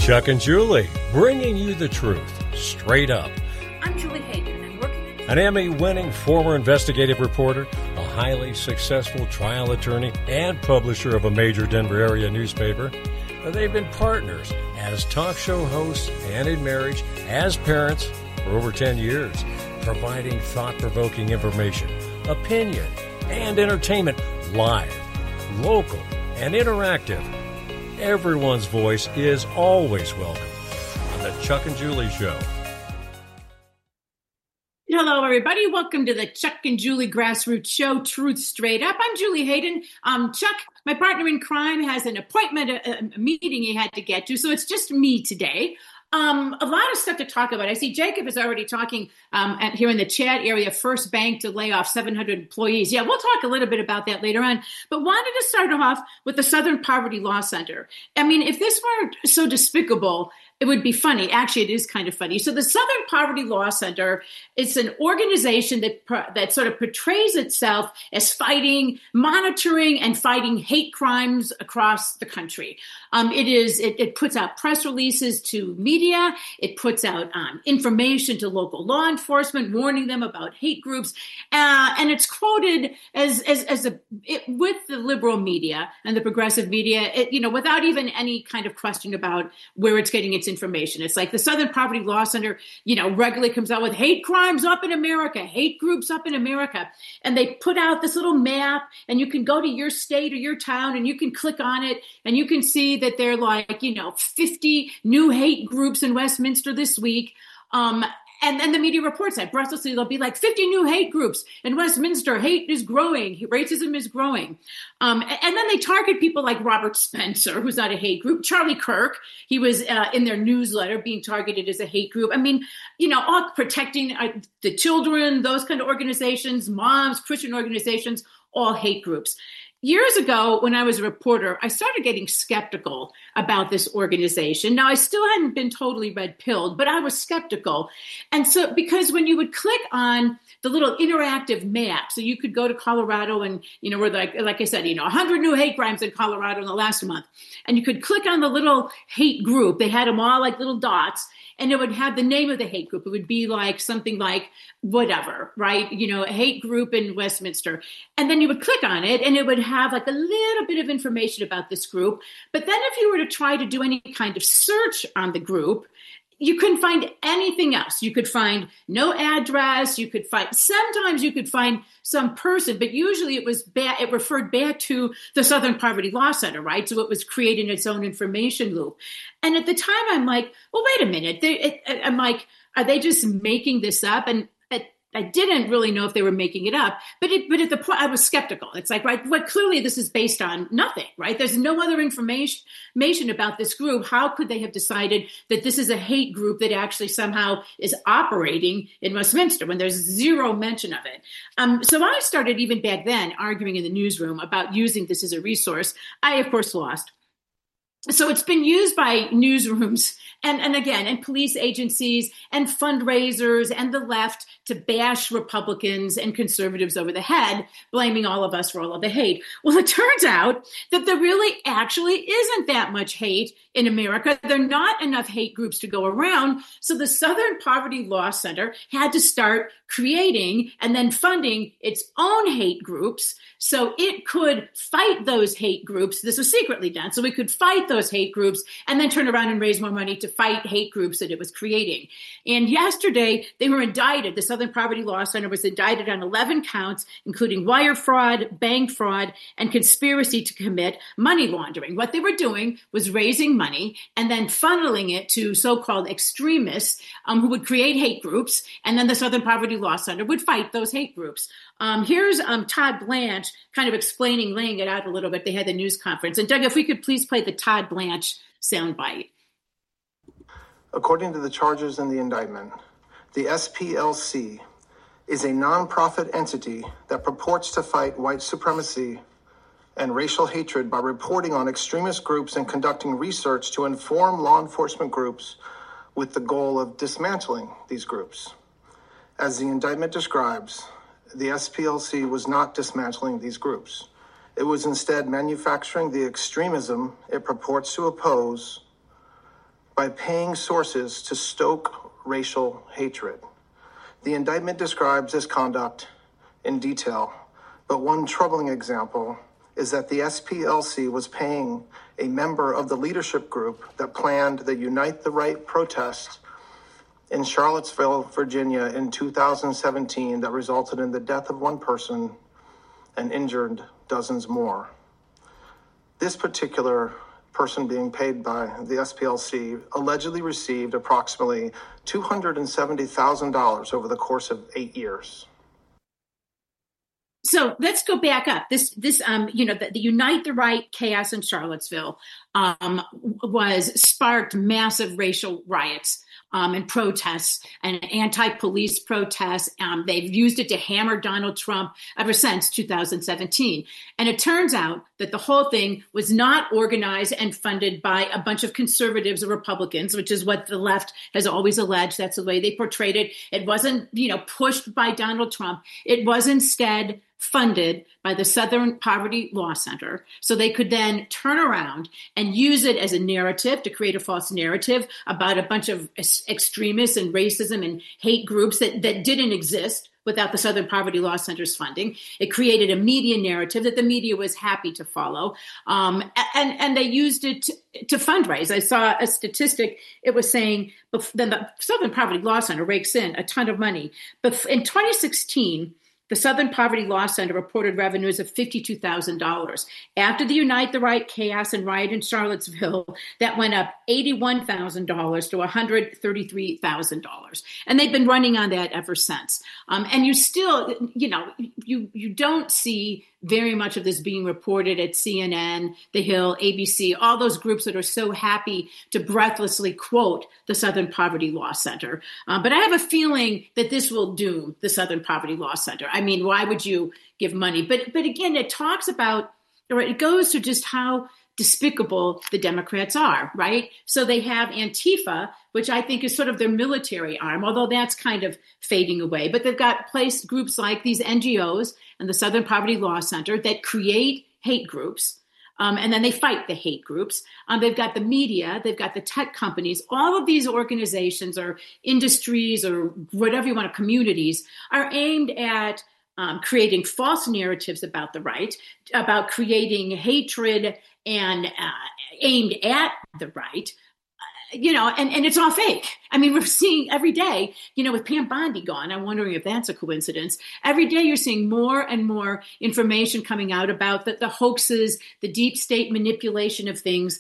Chuck and Julie, bringing you the truth, straight up. I'm Julie Hayden, and I'm working at... An Emmy-winning former investigative reporter, a highly successful trial attorney, and publisher of a major Denver area newspaper. They've been partners as talk show hosts and in marriage, as parents for over 10 years, providing thought-provoking information, opinion, and entertainment live, local, and interactive. Everyone's voice is always welcome on the Chuck and Julie Show. Hello, everybody. Welcome to the Chuck and Julie Grassroots Show, Truth Straight Up. I'm Julie Hayden. Chuck, my partner in crime, has an appointment, a meeting he had to get to, so it's just me today. A lot of stuff to talk about. I see Jacob is already talking here in the chat area, First Bank to lay off 700 employees. Yeah, we'll talk a little bit about that later on, but wanted to start off with the Southern Poverty Law Center. I mean, if this were so despicable, it would be funny. Actually, it is kind of funny. So the Southern Poverty Law Center, it's an organization that sort of portrays itself as monitoring and fighting hate crimes across the country. It puts out press releases to media. It puts out information to local law enforcement, warning them about hate groups. And it's quoted with the liberal media and the progressive media, without even any kind of question about where it's getting its information. It's like the Southern Poverty Law Center, regularly comes out with hate crimes up in America, hate groups up in America. And they put out this little map, and you can go to your state or your town and you can click on it and you can see that there are 50 new hate groups in Westminster this week. And then the media reports that breathlessly, there'll be 50 new hate groups in Westminster. Hate is growing. Racism is growing. And then they target people like Robert Spencer, who's not a hate group. Charlie Kirk, he was in their newsletter being targeted as a hate group. I mean, all protecting the children, those kind of organizations, moms, Christian organizations, all hate groups. Years ago, when I was a reporter, I started getting skeptical about this organization. Now, I still hadn't been totally red-pilled, but I was skeptical. And so, because when you would click on the little interactive map, so you could go to Colorado and, where like I said, 100 new hate crimes in Colorado in the last month. And you could click on the little hate group. They had them all like little dots. And it would have the name of the hate group. It would be something like whatever, right? A hate group in Westminster. And then you would click on it and it would have a little bit of information about this group. But then if you were to try to do any kind of search on the group, you couldn't find anything else. You could find no address. Sometimes you could find some person, but usually it referred back to the Southern Poverty Law Center, right? So it was creating its own information loop. And at the time, I'm like, well, wait a minute. I'm like, are they just making this up? And I didn't really know if they were making it up, but at the point I was skeptical. It's like, right, well, clearly this is based on nothing, right? There's no other information about this group. How could they have decided that this is a hate group that actually somehow is operating in Westminster when there's zero mention of it? So I started even back then arguing in the newsroom about using this as a resource. I, of course, lost. So it's been used by newsrooms and police agencies and fundraisers and the left to bash Republicans and conservatives over the head, blaming all of us for all of the hate. Well, it turns out that there really actually isn't that much hate in America. There are not enough hate groups to go around. So the Southern Poverty Law Center had to start creating and then funding its own hate groups so it could fight those hate groups. This was secretly done. So it could fight those hate groups and then turn around and raise more money to fight hate groups that it was creating. And yesterday, they were indicted. The Southern Poverty Law Center was indicted on 11 counts, including wire fraud, bank fraud, and conspiracy to commit money laundering. What they were doing was raising money and then funneling it to so-called extremists who would create hate groups. And then the Southern Poverty Law Center would fight those hate groups. Here's Todd Blanche kind of laying it out a little bit. They had the news conference. And Doug, if we could please play the Todd Blanche soundbite. According to the charges in the indictment, the SPLC is a nonprofit entity that purports to fight white supremacy and racial hatred by reporting on extremist groups and conducting research to inform law enforcement groups with the goal of dismantling these groups. As the indictment describes, the SPLC was not dismantling these groups. It was instead manufacturing the extremism it purports to oppose by paying sources to stoke racial hatred. The indictment describes this conduct in detail, but one troubling example is that the SPLC was paying a member of the leadership group that planned the Unite the Right protest in Charlottesville, Virginia in 2017 that resulted in the death of one person and injured dozens more. This particular person being paid by the SPLC allegedly received approximately $270,000 over the course of 8 years. So let's go back up. The Unite the Right chaos in Charlottesville sparked massive racial riots and protests and anti-police protests. They've used it to hammer Donald Trump ever since 2017. And it turns out that the whole thing was not organized and funded by a bunch of conservatives or Republicans, which is what the left has always alleged. That's the way they portrayed it. It wasn't, pushed by Donald Trump. It was instead funded by the Southern Poverty Law Center, so they could then turn around and use it as a narrative to create a false narrative about a bunch of extremists and racism and hate groups that didn't exist without the Southern Poverty Law Center's funding. It created a media narrative that the media was happy to follow, and they used it to fundraise. I saw a statistic. It was saying then the Southern Poverty Law Center rakes in a ton of money, but in 2016, the Southern Poverty Law Center reported revenues of $52,000. After the Unite the Right chaos and riot in Charlottesville, that went up $81,000 to $133,000. And they've been running on that ever since. And you still, you don't see very much of this being reported at CNN, The Hill, ABC, all those groups that are so happy to breathlessly quote the Southern Poverty Law Center. But I have a feeling that this will doom the Southern Poverty Law Center. I mean, why would you give money? But again, it talks about, or it goes to just how despicable the Democrats are, right? So they have Antifa, which I think is sort of their military arm, although that's kind of fading away. But they've got placed groups like these NGOs and the Southern Poverty Law Center that create hate groups. And then they fight the hate groups. They've got the media, they've got the tech companies. All of these organizations or industries or whatever you want, communities are aimed at creating false narratives about the right, about creating hatred and aimed at the right. And it's all fake. I mean, we're seeing every day, with Pam Bondi gone, I'm wondering if that's a coincidence. Every day you're seeing more and more information coming out about the hoaxes, the deep state manipulation of things,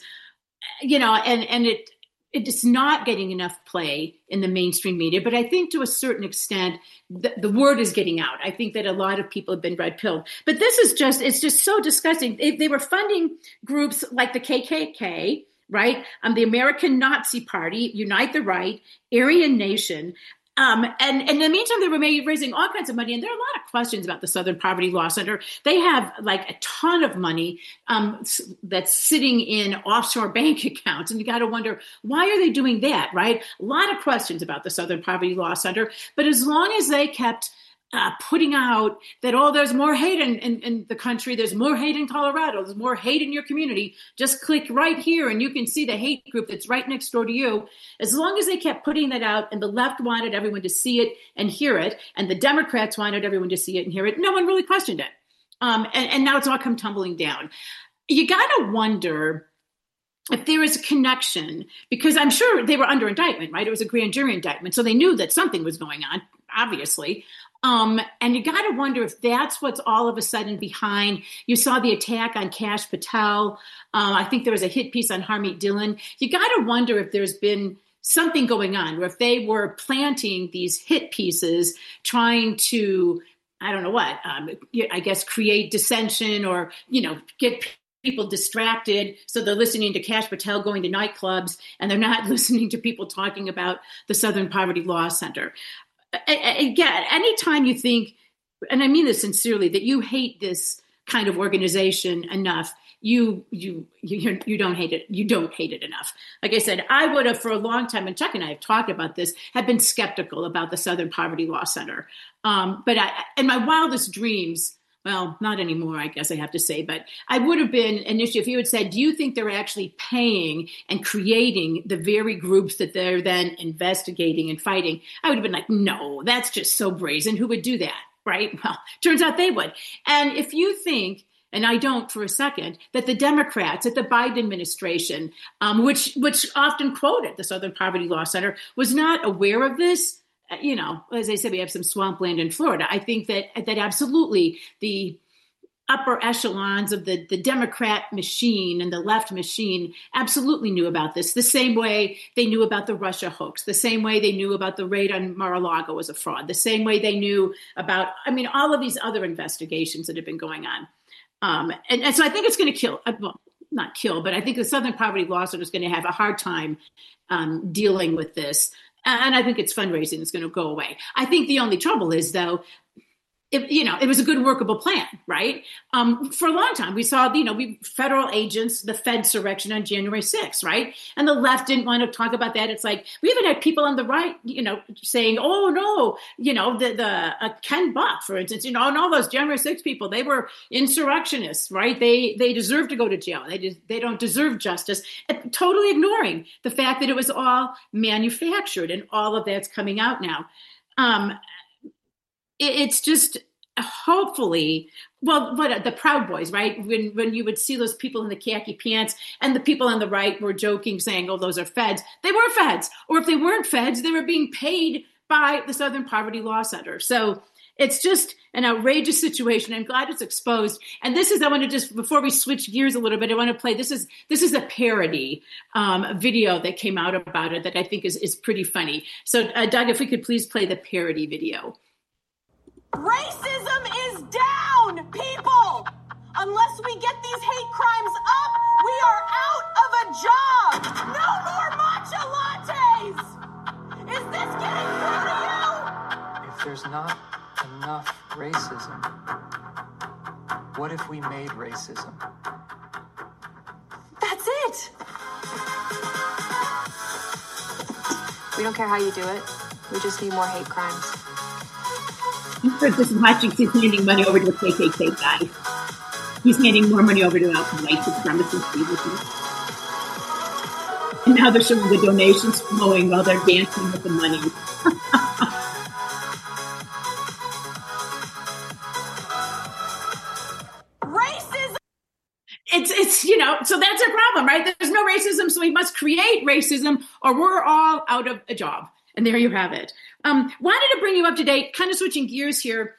and it's not getting enough play in the mainstream media. But I think to a certain extent, the word is getting out. I think that a lot of people have been red-pilled. But it's just so disgusting. They were funding groups like the KKK, right? The American Nazi Party, Unite the Right, Aryan Nation. And in the meantime, they were raising all kinds of money. And there are a lot of questions about the Southern Poverty Law Center. They have like a ton of money that's sitting in offshore bank accounts. And you got to wonder, why are they doing that, right? A lot of questions about the Southern Poverty Law Center. But as long as they kept putting out that, there's more hate in the country, there's more hate in Colorado, there's more hate in your community, just click right here and you can see the hate group that's right next door to you. As long as they kept putting that out and the left wanted everyone to see it and hear it, and the Democrats wanted everyone to see it and hear it, no one really questioned it. And now it's all come tumbling down. You got to wonder if there is a connection, because I'm sure they were under indictment, right? It was a grand jury indictment. So they knew that something was going on, obviously. And you got to wonder if that's what's all of a sudden behind. You saw the attack on Kash Patel. I think there was a hit piece on Harmeet Dillon. You got to wonder if there's been something going on, or if they were planting these hit pieces, trying to, I don't know what, I guess create dissension or, get people distracted. So they're listening to Kash Patel going to nightclubs and they're not listening to people talking about the Southern Poverty Law Center. Again, anytime you think, and I mean this sincerely, that you hate this kind of organization enough, you don't hate it. You don't hate it enough. Like I said, I would have for a long time, and Chuck and I have talked about this, have been skeptical about the Southern Poverty Law Center. But in my wildest dreams, well, not anymore, I guess I have to say, but I would have been an issue if you had said, do you think they're actually paying and creating the very groups that they're then investigating and fighting? I would have been like, no, that's just so brazen. Who would do that, right? Well, turns out they would. And if you think, and I don't for a second, that the Democrats at the Biden administration, which often quoted the Southern Poverty Law Center, was not aware of this, as I said, we have some swampland in Florida. I think that absolutely the upper echelons of the Democrat machine and the left machine absolutely knew about this, the same way they knew about the Russia hoax, the same way they knew about the raid on Mar-a-Lago as a fraud, the same way they knew about, all of these other investigations that have been going on. And so I think it's going to kill, well, not kill, but I think the Southern Poverty Law Center is going to have a hard time dealing with this. And I think its fundraising is going to go away. I think the only trouble is, though, it was a good workable plan, right? For a long time, we saw, federal agents, the Fed surrection on January 6th, right? And the left didn't want to talk about that. It's like, we even had people on the right, saying, oh, no, the Ken Buck, for instance, and all those January 6th people, they were insurrectionists, right? They deserve to go to jail. They don't deserve justice. Totally ignoring the fact that it was all manufactured, and all of that's coming out now. It's just hopefully, but the Proud Boys, right? When you would see those people in the khaki pants and the people on the right were joking, saying, oh, those are feds. They were feds. Or if they weren't feds, they were being paid by the Southern Poverty Law Center. So it's just an outrageous situation. I'm glad it's exposed. And I want to just, before we switch gears a little bit, I want to play, this is a parody video that came out about it that I think is pretty funny. So Doug, if we could please play the parody video. Racism is down, people! Unless we get these hate crimes up, we are out of a job! No more matcha lattes! Is this getting through to you? If there's not enough racism, what if we made racism? That's it! We don't care how you do it. We just need more hate crimes. This is watching, he's handing money over to a KKK guy. He's handing more money over to white supremacists. And now they're showing the donations flowing while they're dancing with the money. Racism! It's so that's a problem, right? There's no racism, so we must create racism or we're all out of a job. And there you have it. Wanted to bring you up to date, kind of switching gears here.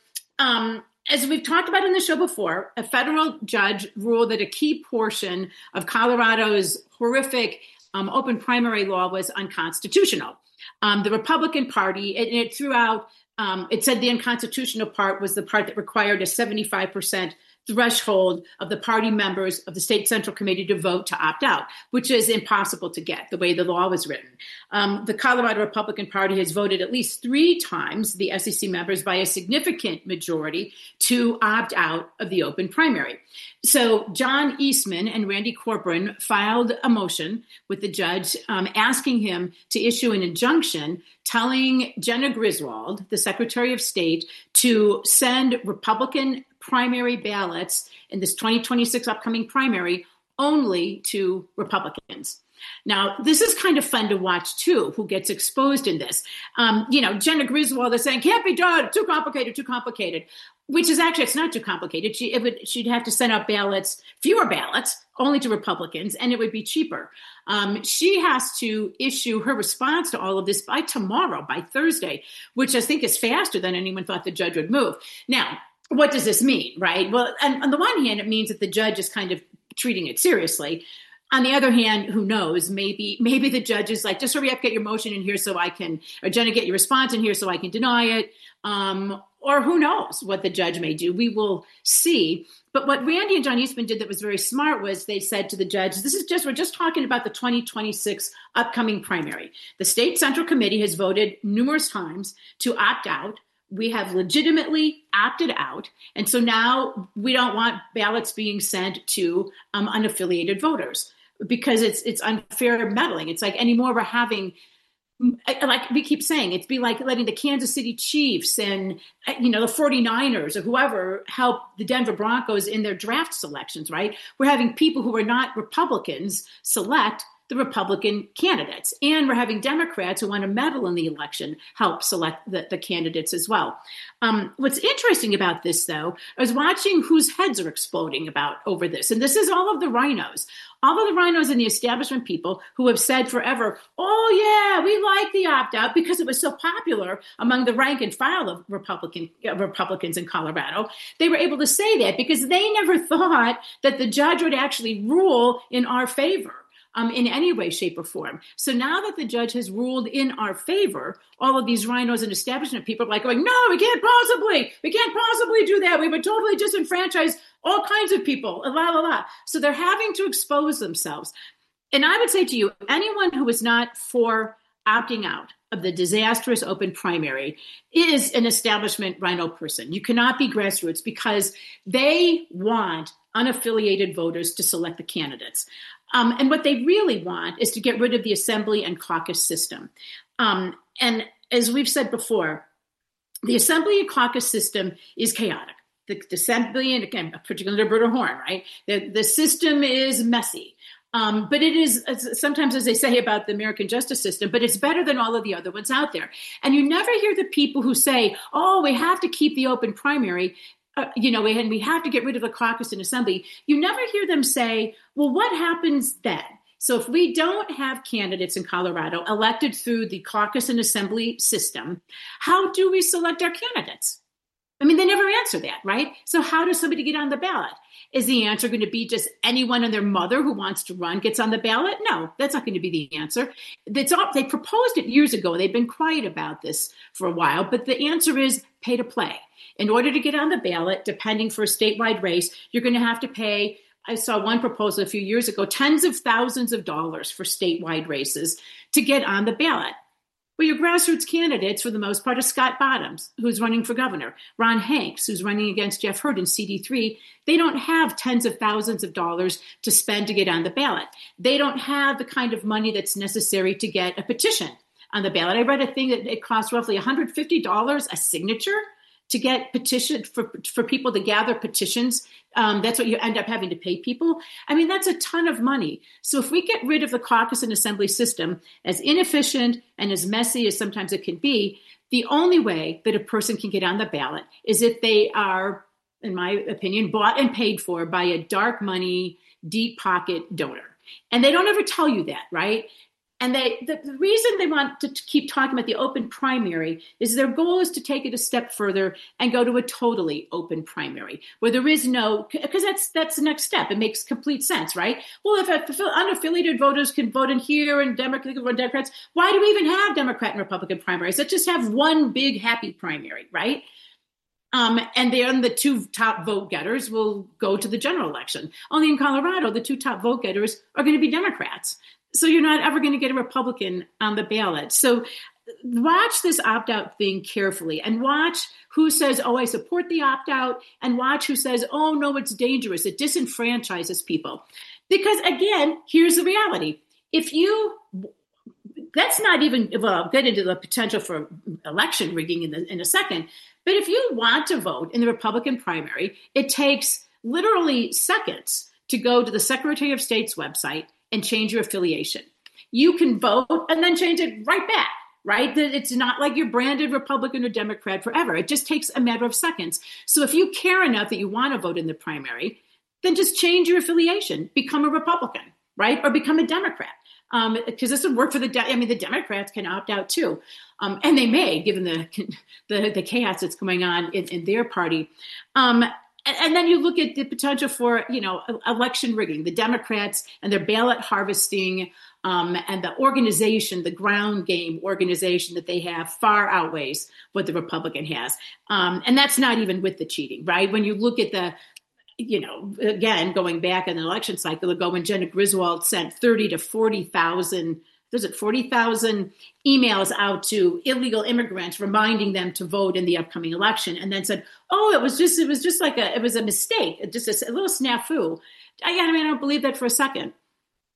As we've talked about in the show before, a federal judge ruled that a key portion of Colorado's horrific open primary law was unconstitutional. The Republican Party, it threw out, it said the unconstitutional part was the part that required a 75% threshold of the party members of the state central committee to vote to opt out, which is impossible to get the way the law was written. The Colorado Republican Party has voted at least 3 times the SEC members by a significant majority to opt out of the open primary. So John Eastman and Randy Corcoran filed a motion with the judge asking him to issue an injunction telling Jena Griswold, the Secretary of State, to send Republican primary ballots in this 2026 upcoming primary only to Republicans. Now, this is kind of fun to watch, too, who gets exposed in this. Jena Griswold is saying, can't be done, too complicated, which is actually, it's not too complicated. She'd have to send out fewer ballots, only to Republicans, and it would be cheaper. She has to issue her response to all of this by tomorrow, by Thursday, which I think is faster than anyone thought the judge would move. Now, what does this mean, right? Well, on the one hand, it means that the judge is kind of treating it seriously. On the other hand, who knows? Maybe the judge is like, just hurry up, get your motion in here so I can, or Jena, get your response in here so I can deny it. Or who knows what the judge may do. We will see. But what Randy and John Eastman did that was very smart was they said to the judge, we're just talking about the 2026 upcoming primary. The state central committee has voted numerous times to opt out. We have legitimately opted out. And so now we don't want ballots being sent to unaffiliated voters because it's unfair meddling. It's like anymore we're having like we keep saying, it'd be like letting the Kansas City Chiefs and, the 49ers or whoever help the Denver Broncos in their draft selections, right? We're having people who are not Republicans select the Republican candidates. And we're having Democrats who want to meddle in the election help select the candidates as well. What's interesting about this, though, is watching whose heads are exploding over this. And this is all of the rhinos. All of the rhinos and the establishment people who have said forever, oh, yeah, we like the opt-out because it was so popular among the rank and file of Republicans in Colorado. They were able to say that because they never thought that the judge would actually rule in our favor. In any way, shape, or form. So now that the judge has ruled in our favor, all of these rhinos and establishment people are like going, no, we can't possibly do that. We would totally disenfranchise all kinds of people, So they're having to expose themselves. And I would say to you, anyone who is not for opting out of the disastrous open primary is an establishment rhino person. You cannot be grassroots because they want unaffiliated voters to select the candidates. And what they really want is to get rid of the assembly and caucus system. And as we've said before, the assembly and caucus system is chaotic. The assembly, and again, particularly Roberta Horn, right? The system is messy. But it is, sometimes as they say about the American justice system, but it's better than all of the other ones out there. And you never hear the people who say, oh, we have to keep the open primary, and we have to get rid of the caucus and assembly. You never hear them say, well, what happens then? So if we don't have candidates in Colorado elected through the caucus and assembly system, how do we select our candidates? I mean, they never answer that, right? So how does somebody get on the ballot? Is the answer going to be just anyone and their mother who wants to run gets on the ballot? No, that's not going to be the answer. They proposed it years ago. They've been quiet about this for a while, but the answer is pay to play. In order to get on the ballot, depending for a statewide race, you're going to have to pay, I saw one proposal a few years ago, tens of thousands of dollars for statewide races to get on the ballot. Well, your grassroots candidates, for the most part, are Scott Bottoms, who's running for governor, Ron Hanks, who's running against Jeff Hurd in CD3. They don't have tens of thousands of dollars to spend to get on the ballot. They don't have the kind of money that's necessary to get a petition on the ballot. I read a thing that it costs roughly $150 a signature to get petition for people to gather petitions. That's what you end up having to pay people. I mean, that's a ton of money. So if we get rid of the caucus and assembly system, as inefficient and as messy as sometimes it can be, the only way that a person can get on the ballot is if they are, in my opinion, bought and paid for by a dark money, deep pocket donor. And they don't ever tell you that, right? And the reason they want to keep talking about the open primary is their goal is to take it a step further and go to a totally open primary where there is no, because that's the next step. It makes complete sense, right? Well, if unaffiliated voters can vote in here and Democrats, why do we even have Democrat and Republican primaries? Let's just have one big happy primary, right? And then the two top vote getters will go to the general election. Only in Colorado, the two top vote getters are going to be Democrats. So you're not ever going to get a Republican on the ballot. So watch this opt-out thing carefully and watch who says, oh, I support the opt-out, and watch who says, oh, no, it's dangerous. It disenfranchises people. Because, again, here's the reality. Let's not even get into the potential for election rigging in a second, but if you want to vote in the Republican primary, it takes literally seconds to go to the Secretary of State's website and change your affiliation. You can vote and then change it right back, right? It's not like you're branded Republican or Democrat forever. It just takes a matter of seconds. So if you care enough that you want to vote in the primary, then just change your affiliation, become a Republican, right? Or become a Democrat. Because this would work for the Democrats can opt out too. And they may, given the chaos that's going on in their party. And then you look at the potential for, election rigging, the Democrats and their ballot harvesting and the organization, the ground game organization that they have far outweighs what the Republican has. And that's not even with the cheating, right? When you look at again, going back in the election cycle ago when Jenna Griswold sent 30 to 40,000 emails out to illegal immigrants, reminding them to vote in the upcoming election, and then said, "Oh, it was just a mistake, just a little snafu." I don't believe that for a second.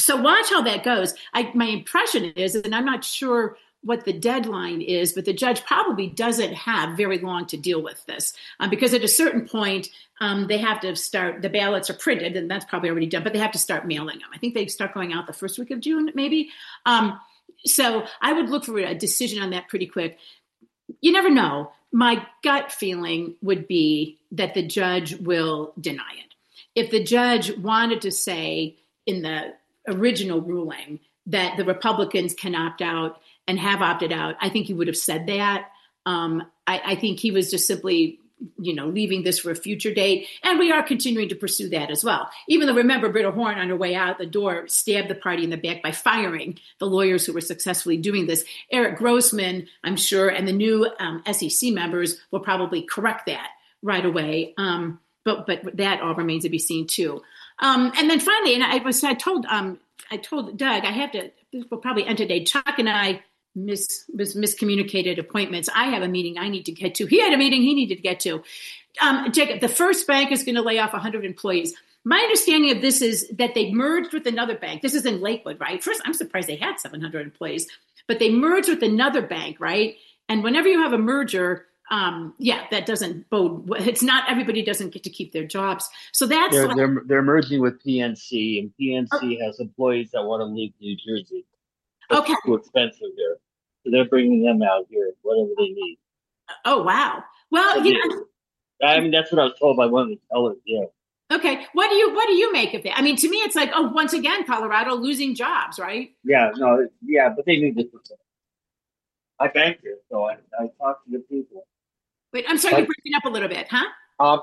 So watch how that goes. My impression is, and I'm not sure what the deadline is, but the judge probably doesn't have very long to deal with this because at a certain point, they have to start, the ballots are printed, and that's probably already done, but they have to start mailing them. I think they start going out the first week of June, maybe. So I would look for a decision on that pretty quick. You never know. My gut feeling would be that the judge will deny it. If the judge wanted to say in the original ruling that the Republicans can opt out and have opted out, I think he would have said that. I think he was just simply, leaving this for a future date. And we are continuing to pursue that as well. Even though, remember, Britta Horn on her way out the door stabbed the party in the back by firing the lawyers who were successfully doing this. Eric Grossman, I'm sure, and the new SEC members will probably correct that right away. But that all remains to be seen too. And then finally, and I told Doug, this will probably end today. Chuck and I miscommunicated appointments. I have a meeting I need to get to. He had a meeting he needed to get to. Jacob, the First Bank is going to lay off 100 employees. My understanding of this is that they merged with another bank. This is in Lakewood, right? First, I'm surprised they had 700 employees, but they merged with another bank, right? And whenever you have a merger, that doesn't bode. It's not, everybody doesn't get to keep their jobs. So that's they're merging with PNC, and PNC has employees that want to leave New Jersey. It's too expensive there. So they're bringing them out here, whatever they need. Oh, wow. Well, I mean, that's what I was told by one of the tellers, yeah. Okay. What do you make of that? I mean, to me, it's like, once again, Colorado losing jobs, right? But they need this. I bank here, so I talk to the people. Wait, I'm sorry, you're breaking up a little bit, huh?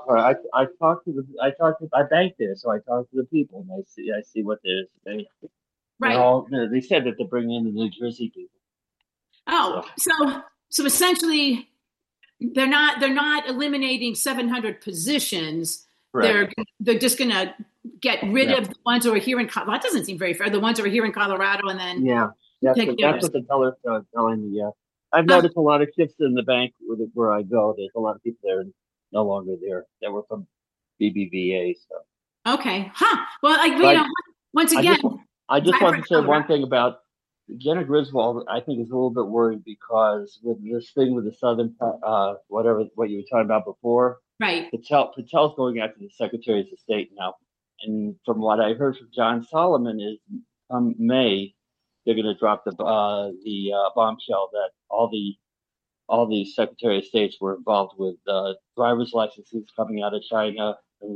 I bank there, so I talk to the people, and I see what they're saying. Right. They said that they're bringing in the New Jersey people. Oh, so essentially, they're not eliminating 700 positions. Correct. They're just going to get rid of the ones who are here in Colorado. That doesn't seem very fair. The ones who are here in Colorado, and then that's what the tellers are telling me. Yeah, I've noticed a lot of shifts in the bank where I go. There's a lot of people there no longer there that were from BBVA. So okay, Well, once again. I just want to say one thing about Jena Griswold. I think is a little bit worried because with this thing with the Southern, what you were talking about before, right? Patel's going after the Secretaries of State now, and from what I heard from John Solomon is come May they're going to drop the bombshell that all the Secretary of States were involved with driver's licenses coming out of China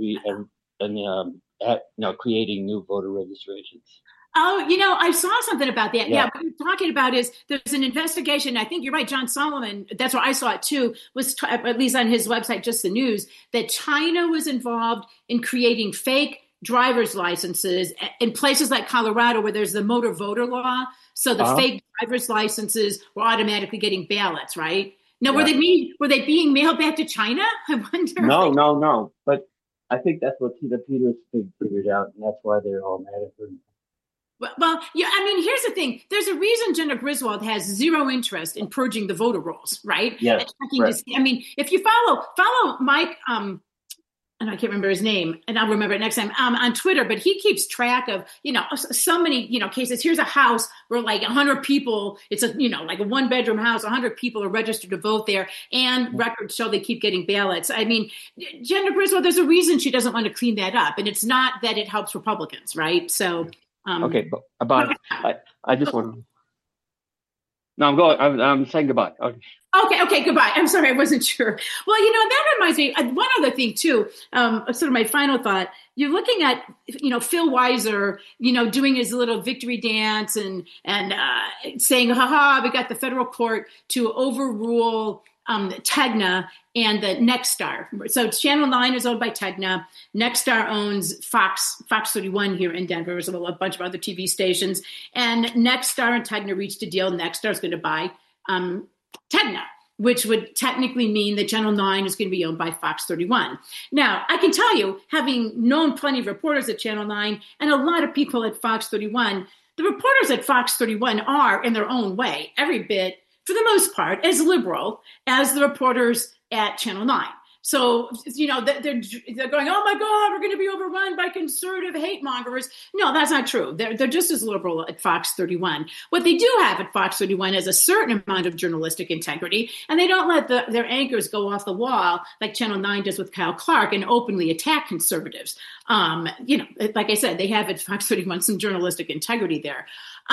and creating new voter registrations. Oh, I saw something about that. Yeah, what you're talking about is there's an investigation. I think you're right. John Solomon, that's where I saw it too, was at least on his website, Just the News, that China was involved in creating fake driver's licenses in places like Colorado where there's the motor voter law. So the fake driver's licenses were automatically getting ballots, right? Now, were they being mailed back to China? I wonder. No. But I think that's what Tina Peters figured out, and that's why they're all mad at her. Well, here's the thing. There's a reason Jena Griswold has zero interest in purging the voter rolls, right? Yes. If you follow Mike, and I can't remember his name, and I'll remember it next time, on Twitter, but he keeps track of, so many, cases. Here's a house where like 100 people, it's like a 1-bedroom house, 100 people are registered to vote there, and records show they keep getting ballots. I mean, Jena Griswold, there's a reason she doesn't want to clean that up, and it's not that it helps Republicans, right? So... okay, but I just want to... No, I'm going. I'm saying goodbye. Okay, goodbye. I'm sorry, I wasn't sure. Well, that reminds me, one other thing too, sort of my final thought. You're looking at, Phil Weiser, doing his little victory dance and saying, we got the federal court to overrule Tegna and the Nexstar. So Channel 9 is owned by Tegna. Nexstar owns Fox 31 here in Denver, as well as a bunch of other TV stations. And Nexstar and Tegna reached a deal. Nexstar is going to buy Tegna, which would technically mean that Channel 9 is going to be owned by Fox 31. Now, I can tell you, having known plenty of reporters at Channel 9 and a lot of people at Fox 31, the reporters at Fox 31 are, in their own way, every bit, for the most part, as liberal as the reporters at Channel 9. So, they're going, oh my God, we're going to be overrun by conservative hate mongers. No, that's not true. They're just as liberal at Fox 31. What they do have at Fox 31 is a certain amount of journalistic integrity, and they don't let their anchors go off the wall like Channel 9 does with Kyle Clark and openly attack conservatives. Like I said, they have at Fox 31 some journalistic integrity there.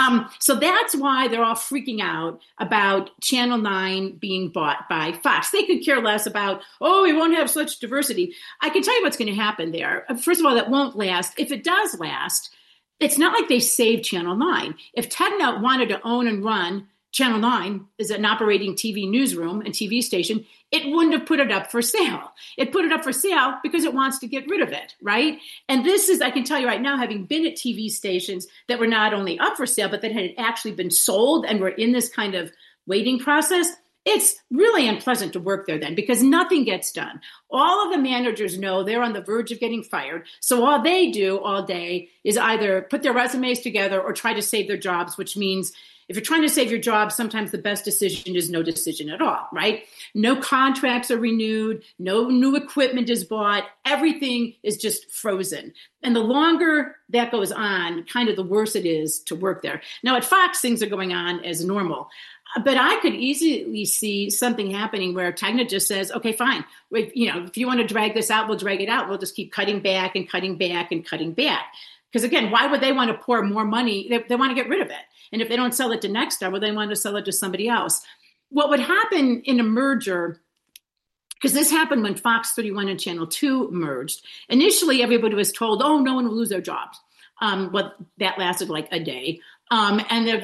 So that's why they're all freaking out about Channel 9 being bought by Fox. They could care less about, we won't have such diversity. I can tell you what's going to happen there. First of all, that won't last. If it does last, it's not like they saved Channel 9. If Tegna wanted to own and run Channel 9 is an operating TV newsroom and TV station, it wouldn't have put it up for sale. It put it up for sale because it wants to get rid of it, right? And this is, I can tell you right now, having been at TV stations that were not only up for sale, but that had actually been sold and were in this kind of waiting process, it's really unpleasant to work there then because nothing gets done. All of the managers know they're on the verge of getting fired. So all they do all day is either put their resumes together or try to save their jobs, which means if you're trying to save your job, sometimes the best decision is no decision at all, right? No contracts are renewed. No new equipment is bought. Everything is just frozen. And the longer that goes on, kind of the worse it is to work there. Now at Fox, things are going on as normal. But I could easily see something happening where Tegna just says, okay, fine. If you want to drag this out, we'll drag it out. We'll just keep cutting back and cutting back and cutting back. Because again, why would they want to pour more money? They want to get rid of it. And if they don't sell it to Nexstar, well, they want to sell it to somebody else. What would happen in a merger, because this happened when Fox 31 and Channel 2 merged. Initially, everybody was told, no one will lose their jobs. But that lasted like a day. And there'll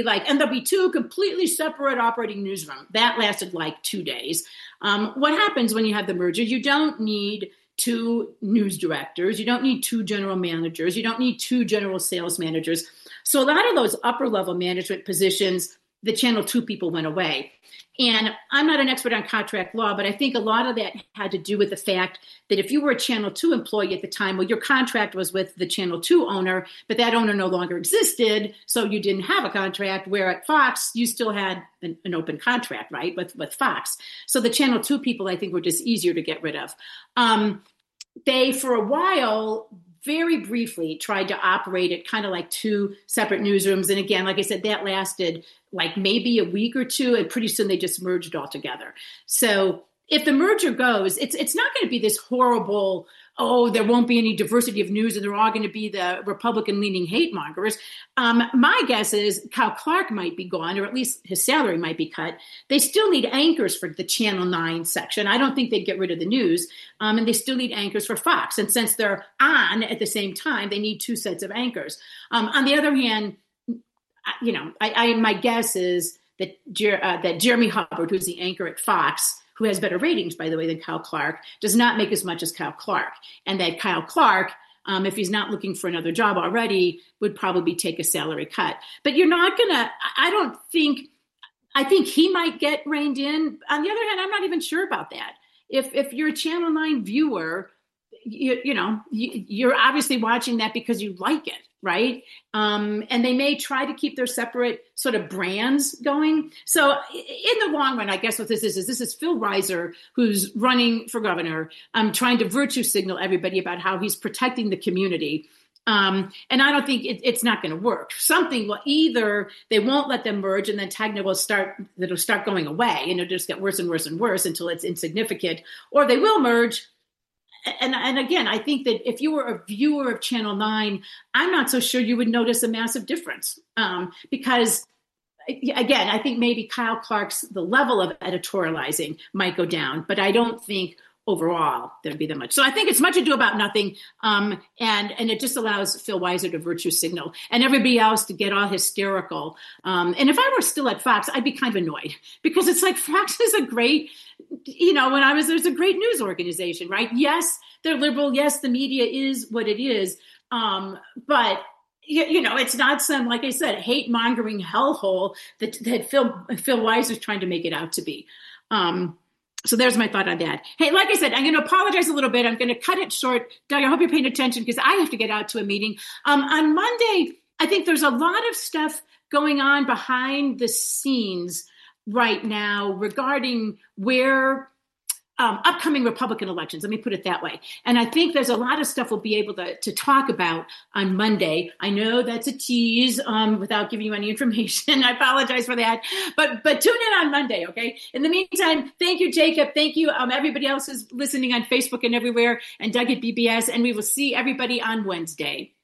be two completely separate operating newsrooms. That lasted like 2 days. What happens when you have the merger? You don't need 2 news directors. You don't need 2 general managers. You don't need 2 general sales managers. So a lot of those upper level management positions, the Channel 2 people went away. And I'm not an expert on contract law, but I think a lot of that had to do with the fact that if you were a Channel 2 employee at the time, well, your contract was with the Channel 2 owner, but that owner no longer existed, so you didn't have a contract, where at Fox, you still had an open contract, right, with Fox. So the Channel 2 people, I think, were just easier to get rid of. They, for a while, very briefly tried to operate it kind of like 2 separate newsrooms. And again, like I said, that lasted like maybe a week or 2, and pretty soon they just merged all together. So if the merger goes, it's not going to be this horrible, there won't be any diversity of news and they're all going to be the Republican-leaning hate mongers. My guess is Kyle Clark might be gone, or at least his salary might be cut. They still need anchors for the Channel 9 section. I don't think they'd get rid of the news. And they still need anchors for Fox. And since they're on at the same time, they need 2 sets of anchors. On the other hand, my guess is that Jeremy Hubbard, who's the anchor at Fox, who has better ratings, by the way, than Kyle Clark, does not make as much as Kyle Clark. And that Kyle Clark, if he's not looking for another job already, would probably take a salary cut. But you're not going to, I think he might get reined in. On the other hand, I'm not even sure about that. If you're a Channel 9 viewer, you're obviously watching that because you like it, right? And they may try to keep their separate sort of brands going. So in the long run, I guess what this is Phil Reiser, who's running for governor, trying to virtue signal everybody about how he's protecting the community. And I don't think it's not going to work. Something will either they won't let them merge, and then Tegna will start going away, and it'll just get worse and worse and worse until it's insignificant, or they will merge. And again, I think that if you were a viewer of Channel 9, I'm not so sure you would notice a massive difference because, again, I think maybe Kyle Clark's, the level of editorializing might go down, but I don't think overall there'd be that much. So I think it's much ado about nothing, and it just allows Phil Weiser to virtue signal and everybody else to get all hysterical. And if I were still at Fox, I'd be kind of annoyed because it's like Fox is a great, when I was there's a great news organization, right? Yes, they're liberal. Yes, the media is what it is, but it's not some, like I said, hate mongering hellhole that Phil Weiser's trying to make it out to be. So there's my thought on that. Hey, like I said, I'm going to apologize a little bit. I'm going to cut it short. Doug, I hope you're paying attention because I have to get out to a meeting. On Monday, I think there's a lot of stuff going on behind the scenes right now regarding where upcoming Republican elections. Let me put it that way. And I think there's a lot of stuff we'll be able to talk about on Monday. I know that's a tease without giving you any information. I apologize for that. But tune in on Monday, okay? In the meantime, thank you, Jacob. Thank you, everybody else who's listening on Facebook and everywhere, and Doug at BBS. And we will see everybody on Wednesday.